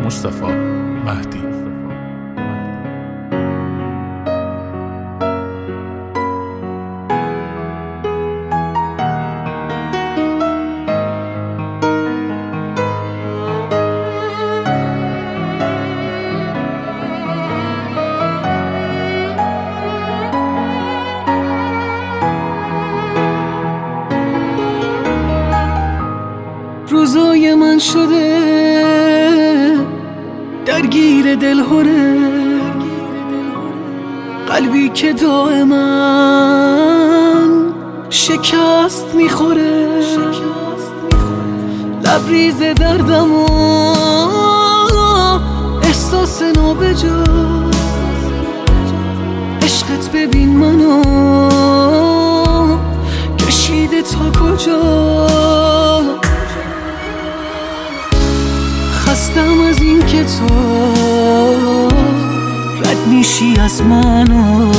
مصطفی مهدی. روزای من شده درگیر دلهوره، قلبی که دائما شکست میخوره، لبریز دردم و احساس نابجا، عشقت ببین منو کشیده تا کجا. خستم از این که تو رد میشی از منو،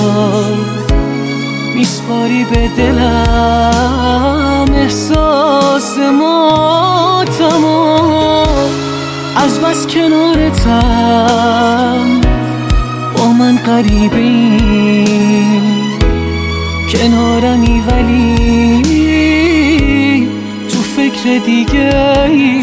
میسپاری به دلم احساس ما تمام. از بس کنارتم با من غریبی، کنارمی ولی تو فکر دیگه‌ای.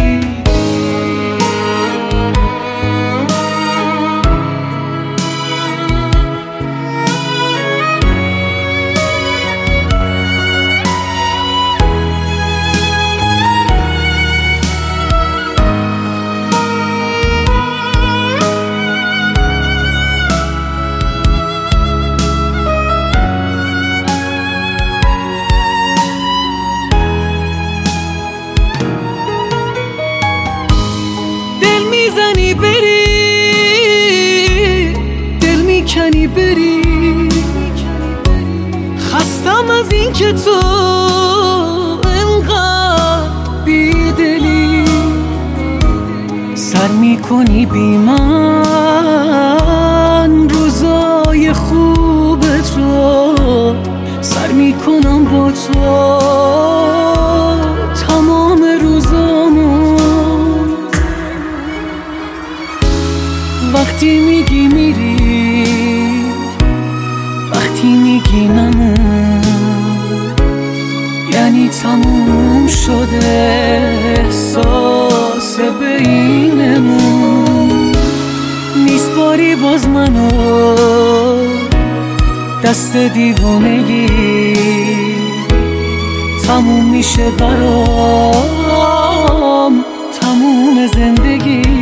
میزنی بری، دل میکنی بری، خستم از این که تو انقدر بیدلی، سر میکنی بی من روزای خوبت رو، سر میکنم با تو تمام روزامو. وقتی میگی میری، وقتی میگی نمون، یعنی تموم شده احساس بینمون. میسپاری باز منو دست دیوانگی، تموم میشه برام تموم زندگی.